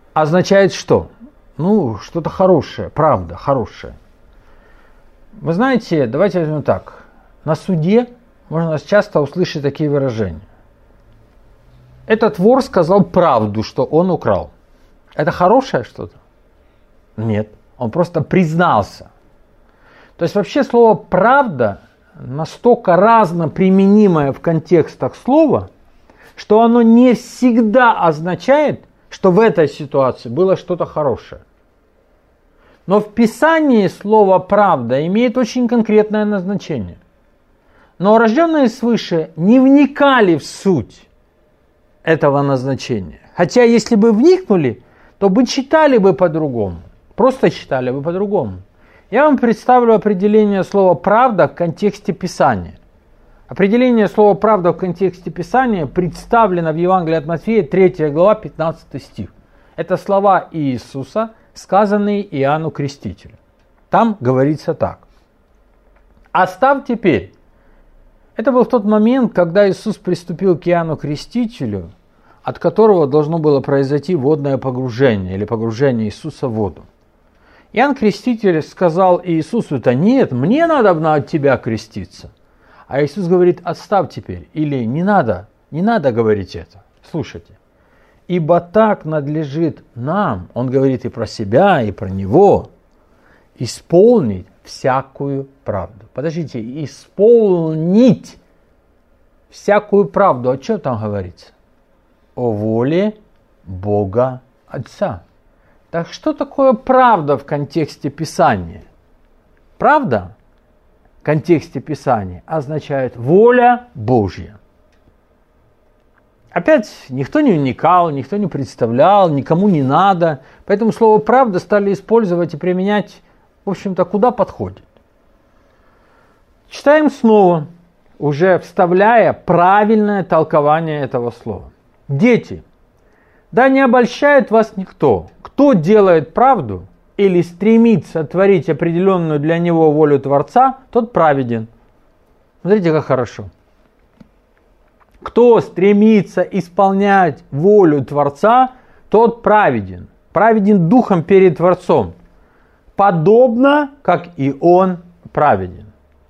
означает что? Ну, что-то хорошее, правда, хорошее. Вы знаете, давайте возьмем так. На суде можно часто услышать такие выражения. Этот вор сказал правду, что он украл. Это хорошее что-то? Нет, он просто признался. То есть вообще слово «правда» настолько разно применимое в контекстах слова, что оно не всегда означает, что в этой ситуации было что-то хорошее. Но в Писании слово «правда» имеет очень конкретное назначение. Но рожденные свыше не вникали в суть этого назначения. Хотя если бы вникнули, то бы читали бы по-другому. Просто читали бы по-другому. Я вам представлю определение слова «правда» в контексте Писания. Определение слова «правда» в контексте Писания представлено в Евангелии от Матфея, 3 глава, 15 стих. Это слова Иисуса, сказанные Иоанну Крестителю. Там говорится так. «Оставь теперь». Это был тот момент, когда Иисус приступил к Иоанну Крестителю, от которого должно было произойти водное погружение или погружение Иисуса в воду. Иоанн Креститель сказал Иисусу: «Да нет, мне надо от тебя креститься». А Иисус говорит: «Отставь теперь», или не надо говорить это. Слушайте. «Ибо так надлежит нам», он говорит и про себя, и про него, «исполнить всякую правду». Подождите, исполнить всякую правду. О чем там говорится? О воле Бога Отца. Так что такое правда в контексте Писания? Правда в контексте Писания означает воля Божья. Опять никто не вникал, никто не представлял, никому не надо. Поэтому слово «правда» стали использовать и применять, в общем-то, куда подходит. Читаем снова, уже вставляя правильное толкование этого слова. «Дети, да не обольщает вас никто. Кто делает правду или стремится творить определенную для него волю Творца, тот праведен». Смотрите, как хорошо. Кто стремится исполнять волю Творца, тот праведен. Праведен духом перед Творцом. Подобно, как и он праведен.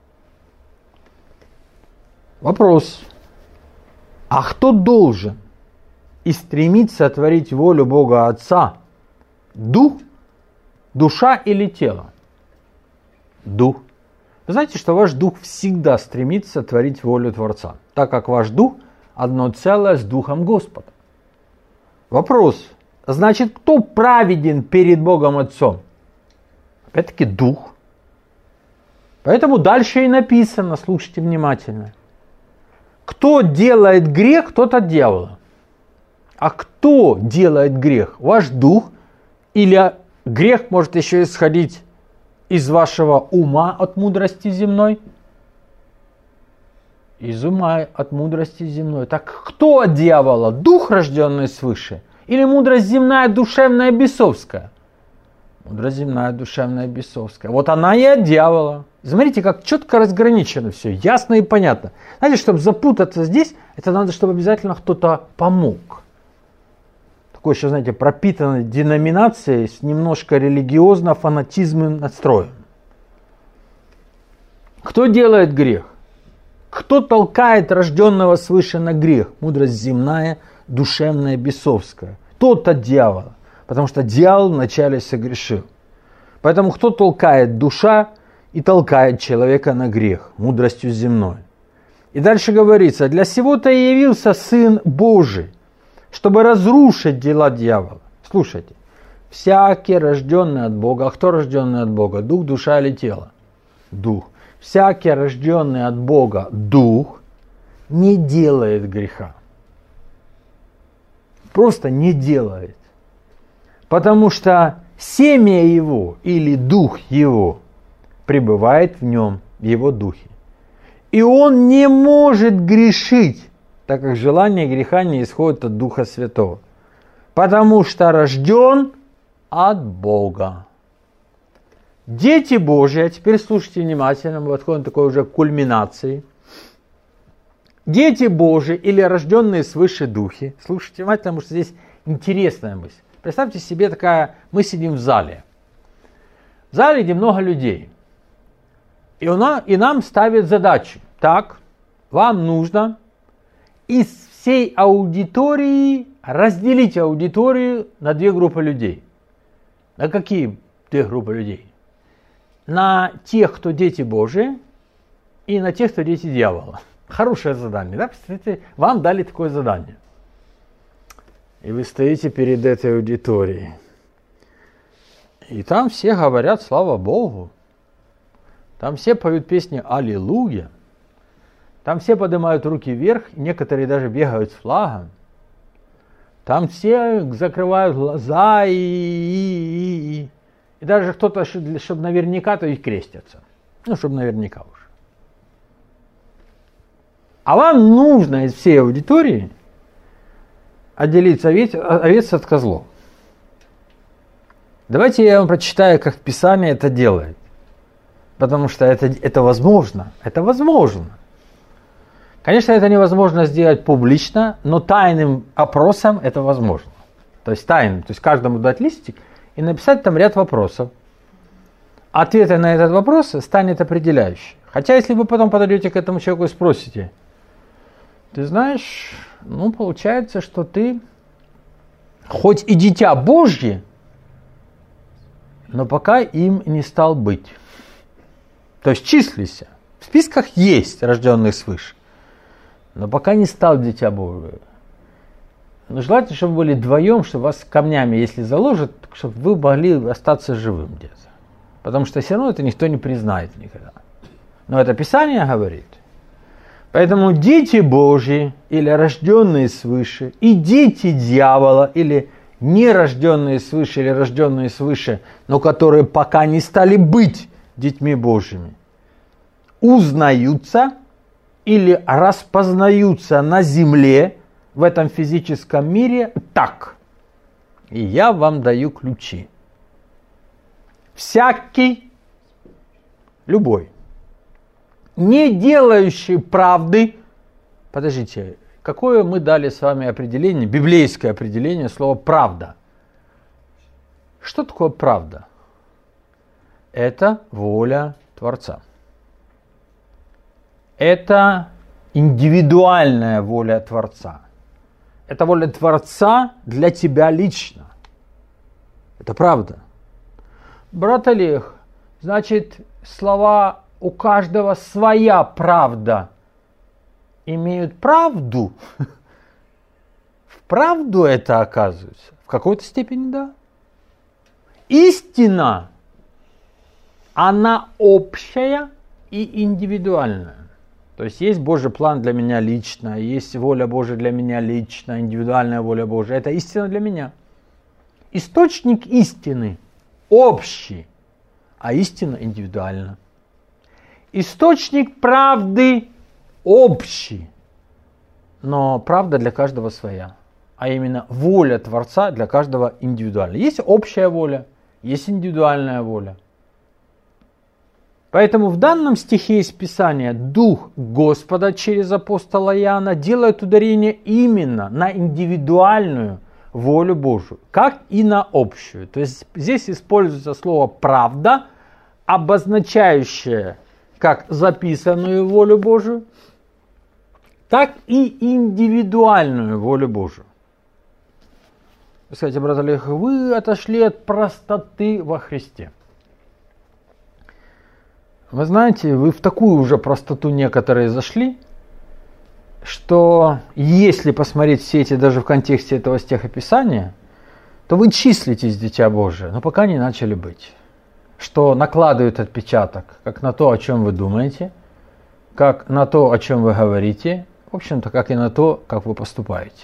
Вопрос. А кто должен и стремится творить волю Бога Отца? Дух, душа или тело? Дух. Вы знаете, что ваш дух всегда стремится творить волю Творца, так как ваш дух одно целое с Духом Господа. Вопрос. Значит, кто праведен перед Богом Отцом? Опять-таки дух. Поэтому дальше и написано, слушайте внимательно. Кто делает грех, тот от дьявола. А кто делает грех? Ваш дух? Или грех может еще исходить из вашего ума от мудрости земной? Из ума от мудрости земной. Так кто от дьявола? Дух, рожденный свыше? Или мудрость земная, душевная, бесовская? Мудрость земная, душевная, бесовская. Вот она и от дьявола. Смотрите, как четко разграничено все, ясно и понятно. Знаете, чтобы запутаться здесь, это надо, чтобы обязательно кто-то помог. Такой еще, знаете, пропитанной деноминацией с немножко религиозно-фанатизмным настроем. Кто делает грех? Кто толкает рожденного свыше на грех? Мудрость земная, душевная, бесовская. Тот от дьявола. Потому что дьявол вначале согрешил. Поэтому кто толкает? Душа и толкает человека на грех мудростью земной. И дальше говорится: для сего-то и явился Сын Божий, чтобы разрушить дела дьявола. Слушайте, всякий рожденный от Бога. А кто рожденный от Бога? Дух, душа или тело? Дух. Всякий рожденный от Бога дух не делает греха. Просто не делает. Потому что семя его или дух его пребывает в нем, в его духе. И он не может грешить, так как желание греха не исходит от Духа Святого. Потому что рожден от Бога. Дети Божьи, а теперь слушайте внимательно, мы подходим к такой уже кульминации. Дети Божьи или рожденные свыше духи. Слушайте внимательно, потому что здесь интересная мысль. Представьте себе мы сидим в зале. В зале, где много людей. И нам ставят задачу. Так, вам нужно из всей аудитории разделить аудиторию на две группы людей. На какие две группы людей? На тех, кто дети Божии, и на тех, кто дети дьявола. Хорошее задание, да? Представляете, вам дали такое задание. И вы стоите перед этой аудиторией. И там все говорят «Слава Богу». Там все поют песни «Аллилуйя». Там все поднимают руки вверх, некоторые даже бегают с флагом. Там все закрывают глаза и даже кто-то, чтобы наверняка, то и крестятся. Ну, чтобы наверняка уже. А вам нужно из всей аудитории отделить овец от козлов. Давайте я вам прочитаю, как Писание это делает. Потому что это возможно. Это возможно. Конечно, это невозможно сделать публично, но тайным опросом это возможно. То есть тайным. То есть каждому дать листик и написать там ряд вопросов. Ответы на этот вопрос станет определяющим. Хотя, если вы потом подойдете к этому человеку и спросите, ты знаешь, получается, что ты хоть и дитя Божье, но пока им не стал быть. То есть числися. В списках есть рожденных свыше, но пока не стал дитя Божие. Но желательно, чтобы вы были вдвоем, чтобы вас камнями, если заложат, чтобы вы могли остаться живым где-то. Потому что все равно это никто не признает никогда. Но это Писание говорит. Поэтому дети Божьи, или рожденные свыше, и дети дьявола, или нерожденные свыше, или рожденные свыше, но которые пока не стали быть детьми Божьими, узнаются или распознаются на земле, в этом физическом мире так. И я вам даю ключи. Всякий, любой, не делающий правды. Подождите, какое мы дали с вами определение, библейское определение слова правда? Что такое правда? Это воля Творца. Это индивидуальная воля Творца. Это воля Творца для тебя лично. Это правда. Брат Олег, значит, слова «у каждого своя правда» имеют правду? В правду это оказывается? В какой-то степени да. Истина, она общая и индивидуальная. То есть Божий план для меня лично, есть воля Божия для меня лично, индивидуальная воля Божия. Это истина для меня. Источник истины общий, а истина индивидуальна. Источник правды общий, но правда для каждого своя. А именно воля Творца для каждого индивидуальна. Есть общая воля, есть индивидуальная воля. Поэтому в данном стихе из Писания Дух Господа через апостола Иоанна делает ударение именно на индивидуальную волю Божию, как и на общую. То есть здесь используется слово «правда», обозначающее как записанную волю Божию, так и индивидуальную волю Божию. Вы скажете, брат Олег, вы отошли от простоты во Христе. Вы знаете, вы в такую уже простоту некоторые зашли, что если посмотреть все эти, даже в контексте этого стихописания, то вы числитесь дитя Божие, но пока не начали быть. Что накладывает отпечаток как на то, о чем вы думаете, как на то, о чем вы говорите, в общем-то, как и на то, как вы поступаете.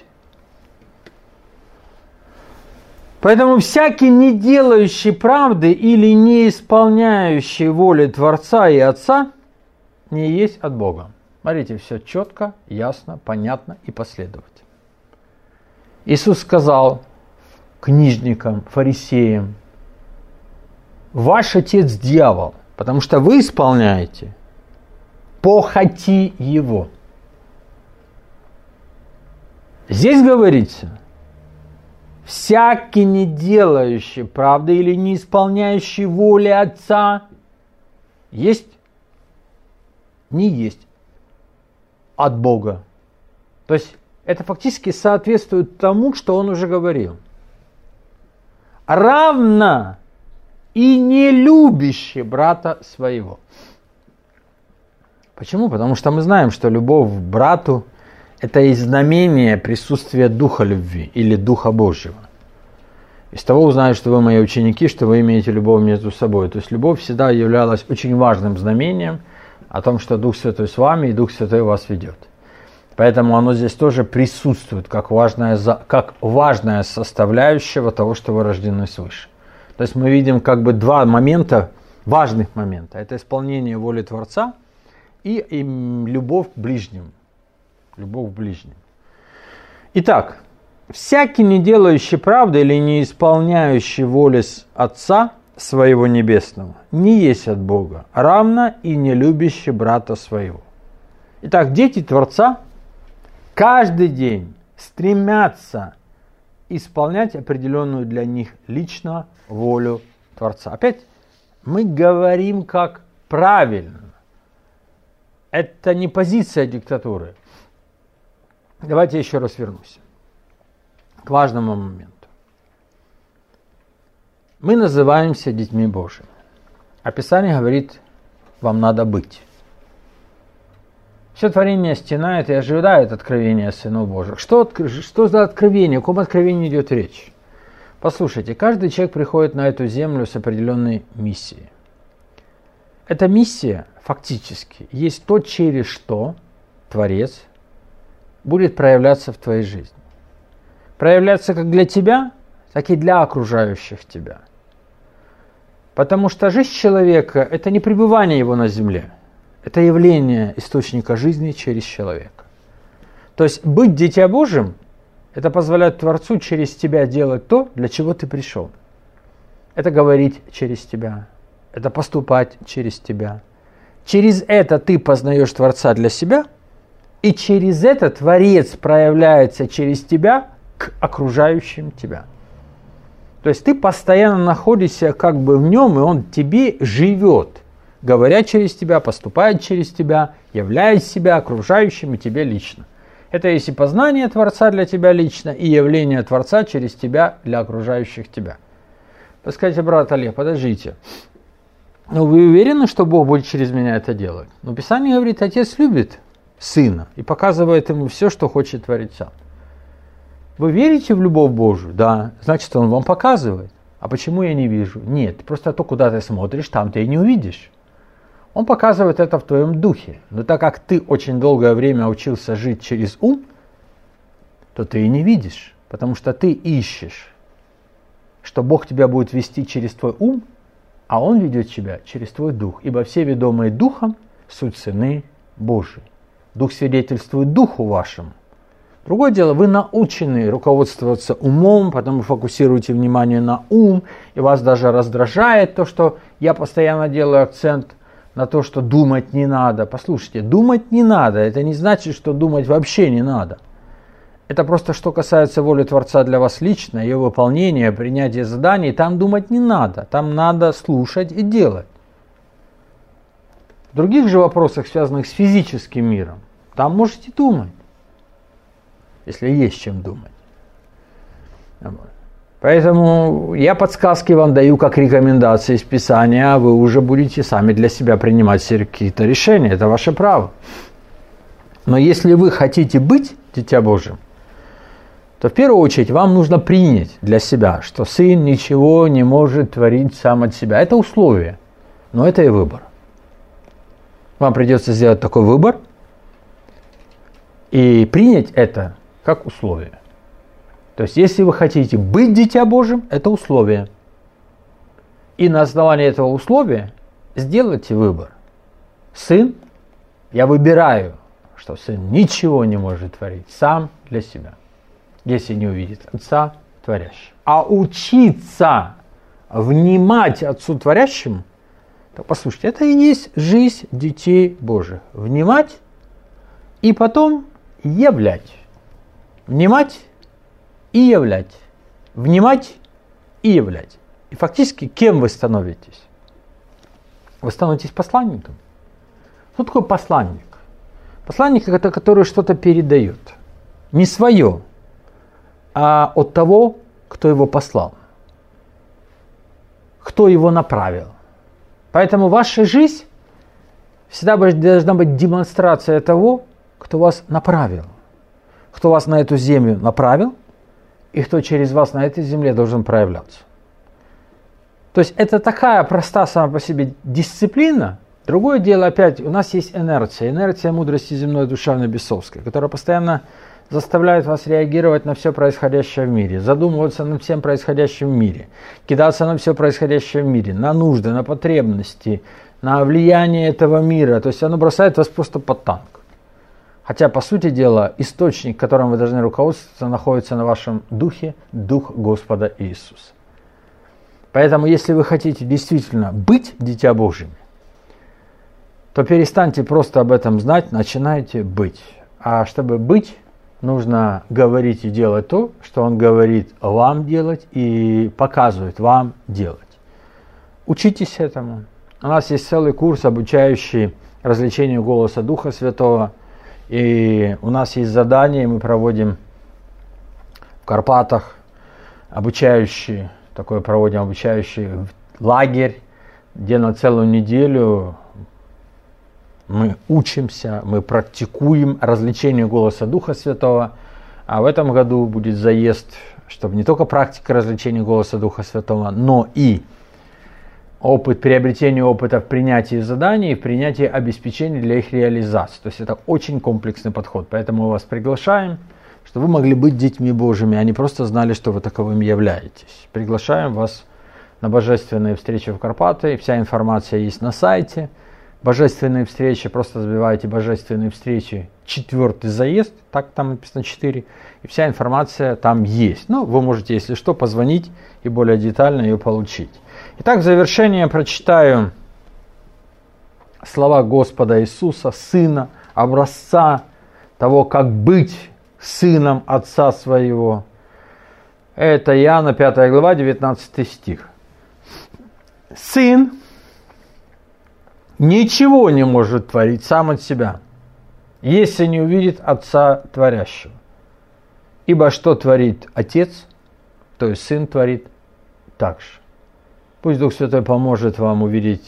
Поэтому всякий, не делающий правды или не исполняющий воли Творца и Отца, не есть от Бога. Смотрите, все четко, ясно, понятно и последовательно. Иисус сказал книжникам, фарисеям: ваш отец дьявол, потому что вы исполняете похоти его. Здесь говорится: всякий не делающий правды или не исполняющий воли Отца есть, не есть от Бога. То есть это фактически соответствует тому, что он уже говорил. Равно и не любящий брата своего. Почему? Потому что мы знаем, что любовь к брату – это и знамение присутствия Духа любви или Духа Божьего. Из того узнаю, что вы мои ученики, что вы имеете любовь между собой. То есть любовь всегда являлась очень важным знамением о том, что Дух Святой с вами и Дух Святой вас ведет. Поэтому оно здесь тоже присутствует как важная составляющая того, что вы рождены свыше. То есть мы видим как бы два момента, важных момента. Это исполнение воли Творца и любовь к ближнему. Любовь к ближнему. Итак, всякий, не делающий правды или не исполняющий воли Отца своего Небесного, не есть от Бога, равно и не любящий брата своего. Итак, дети Творца каждый день стремятся исполнять определенную для них лично волю Творца. Опять мы говорим как правильно. Это не позиция диктатуры. Давайте еще раз вернусь к важному моменту. Мы называемся детьми Божьими. А Писание говорит, вам надо быть. Все творение стенает и ожидает откровения сынов Божьих. Что за откровение? О каком откровении идет речь? Послушайте, каждый человек приходит на эту землю с определенной миссией. Эта миссия фактически есть то, через что Творец будет проявляться в твоей жизни. Проявляться как для тебя, так и для окружающих тебя. Потому что жизнь человека – это не пребывание его на земле. Это явление источника жизни через человека. То есть быть Дитя Божьим – это позволяет Творцу через тебя делать то, для чего ты пришел. Это говорить через тебя, это поступать через тебя. Через это ты познаешь Творца для себя, и через это Творец проявляется через тебя к окружающим тебя. То есть ты постоянно находишься как бы в нем, и он тебе живет. Говоря через тебя, поступает через тебя, являя себя окружающим и тебе лично. Это есть и познание Творца для тебя лично, и явление Творца через тебя для окружающих тебя. Вы скажете, брат Олег, подождите. Ну вы уверены, что Бог будет через меня это делать? Но Писание говорит, Отец любит Сына и показывает ему все, что хочет творить Сам. Вы верите в любовь Божию? Да. Значит, Он вам показывает. А почему я не вижу? Нет, просто то, куда ты смотришь, там ты и не увидишь. Он показывает это в твоем духе. Но так как ты очень долгое время учился жить через ум, то ты и не видишь. Потому что ты ищешь, что Бог тебя будет вести через твой ум, а Он ведет тебя через твой дух. Ибо все ведомые духом суть сыны Божии. Дух свидетельствует духу вашему. Другое дело, вы научены руководствоваться умом, потому фокусируете внимание на ум, и вас даже раздражает то, что я постоянно делаю акцент на то, что думать не надо. Послушайте, думать не надо, это не значит, что думать вообще не надо. Это просто что касается воли Творца для вас лично, ее выполнения, принятия заданий, там думать не надо, там надо слушать и делать. В других же вопросах, связанных с физическим миром, там можете думать, если есть чем думать. Поэтому я подсказки вам даю как рекомендации из Писания, а вы уже будете сами для себя принимать какие-то решения, это ваше право. Но если вы хотите быть Дитя Божьим, то в первую очередь вам нужно принять для себя, что Сын ничего не может творить сам от себя. Это условие, но это и выбор. Вам придется сделать такой выбор и принять это как условие. То есть, если вы хотите быть Дитя Божьим, это условие. И на основании этого условия сделайте выбор. Сын, я выбираю, что Сын ничего не может творить сам для себя, если не увидит Отца творящего. А учиться внимать Отцу творящему, то послушайте, это и есть жизнь детей Божьих. Внимать и потом являть. Внимать и являть. внимать и являть. И фактически кем вы становитесь? Вы становитесь посланником. Что такое посланник? Посланник – это который что-то передает. Не свое, а от того, кто его послал. Кто его направил. Поэтому ваша жизнь всегда должна быть демонстрация того, кто вас направил. Кто вас на эту землю направил, и кто через вас на этой земле должен проявляться. То есть это такая простая сама по себе дисциплина. Другое дело, опять, у нас есть инерция мудрости земной, душевной, бесовской, которая постоянно заставляет вас реагировать на все происходящее в мире, задумываться над всем происходящим в мире, кидаться на все происходящее в мире, на нужды, на потребности, на влияние этого мира. То есть оно бросает вас просто под танк. Хотя, по сути дела, источник, которым вы должны руководствоваться, находится на вашем духе, Дух Господа Иисуса. Поэтому, если вы хотите действительно быть Дитя Божьим, то перестаньте просто об этом знать, начинайте быть. А чтобы быть, нужно говорить и делать то, что Он говорит вам делать и показывает вам делать. Учитесь этому. У нас есть целый курс, обучающий развлечению голоса Духа Святого. И у нас есть задания, мы проводим в Карпатах обучающий лагерь, где на целую неделю мы учимся, мы практикуем развлечение голоса Духа Святого. А в этом году будет заезд, чтобы не только практика развлечения голоса Духа Святого, но и приобретение опыта в принятии заданий и в принятии обеспечений для их реализации. То есть это очень комплексный подход. Поэтому мы вас приглашаем, чтобы вы могли быть детьми Божьими, а не просто знали, что вы таковыми являетесь. Приглашаем вас на божественные встречи в Карпаты. Вся информация есть на сайте. Божественные встречи, просто забивайте божественные встречи, 4-й заезд, так там написано 4, и вся информация там есть. Ну, вы можете, если что, позвонить и более детально ее получить. Итак, в завершение прочитаю слова Господа Иисуса, Сына, образца того, как быть сыном Отца Своего. Это Иоанна 5 глава, 19 стих. Сын ничего не может творить сам от себя, если не увидит Отца Творящего. Ибо что творит Отец, то есть Сын творит так же. Пусть Дух Святой поможет вам увидеть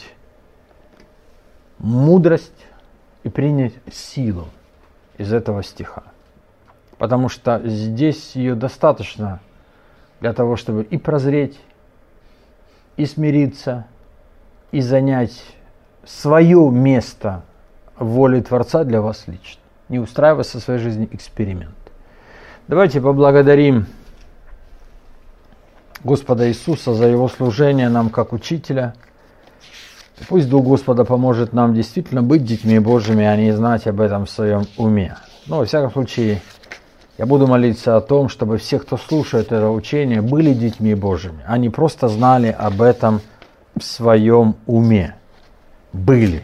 мудрость и принять силу из этого стиха. Потому что здесь ее достаточно для того, чтобы и прозреть, и смириться, и занять свое место в воле Творца для вас лично. Не устраивая со своей жизни эксперимент. Давайте поблагодарим Господа Иисуса за Его служение нам как учителя. Пусть Дух Господа поможет нам действительно быть детьми Божьими, а не знать об этом в своем уме. Но, во всяком случае, я буду молиться о том, чтобы все, кто слушает это учение, были детьми Божьими, а не просто знали об этом в своем уме. Были.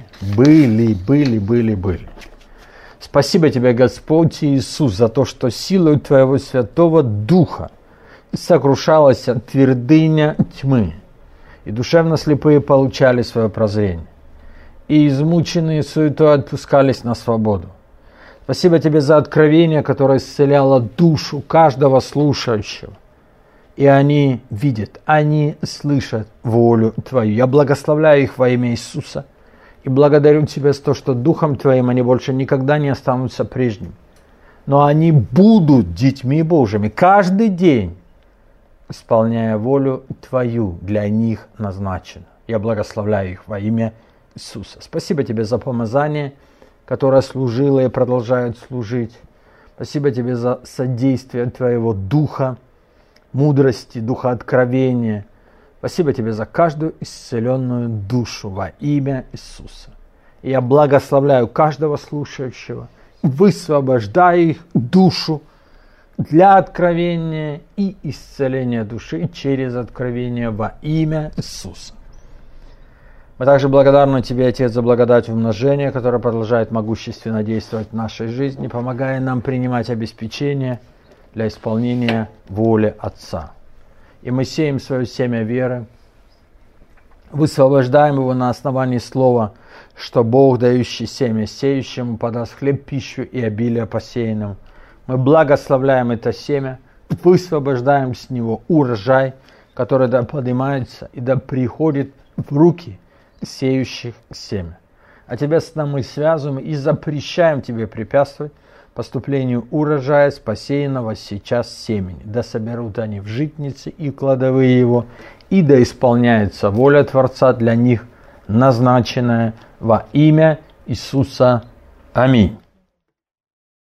Спасибо Тебе, Господь Иисус, за то, что силой Твоего Святого Духа сокрушалась твердыня тьмы, и душевно слепые получали свое прозрение, и измученные суетой отпускались на свободу. Спасибо Тебе за откровение, которое исцеляло душу каждого слушающего. И они видят, они слышат волю Твою. Я благословляю их во имя Иисуса. И благодарю Тебя за то, что Духом Твоим они больше никогда не останутся прежними. Но они будут детьми Божьими каждый день, исполняя волю Твою для них назначенную. Я благословляю их во имя Иисуса. Спасибо Тебе за помазание, которое служило и продолжает служить. Спасибо Тебе за содействие Твоего Духа, мудрости, Духа откровения. Спасибо Тебе за каждую исцеленную душу во имя Иисуса. И я благословляю каждого слушающего, высвобождаю их душу для откровения и исцеления души через откровение во имя Иисуса. Мы также благодарны Тебе, Отец, за благодать умножения, которая продолжает могущественно действовать в нашей жизни, помогая нам принимать обеспечение для исполнения воли Отца. И мы сеем свое семя веры, высвобождаем его на основании слова, что Бог, дающий семя сеющему, подаст хлеб, пищу и обилие посеянному. Мы благословляем это семя, высвобождаем с него урожай, который да поднимается и да приходит в руки сеющих семя. А тебя с нами связываем и запрещаем тебе препятствовать поступлению урожая с посеянного сейчас семени. Да соберут они в житницы и кладовые его, и да исполняется воля Творца для них, назначенная во имя Иисуса. Аминь.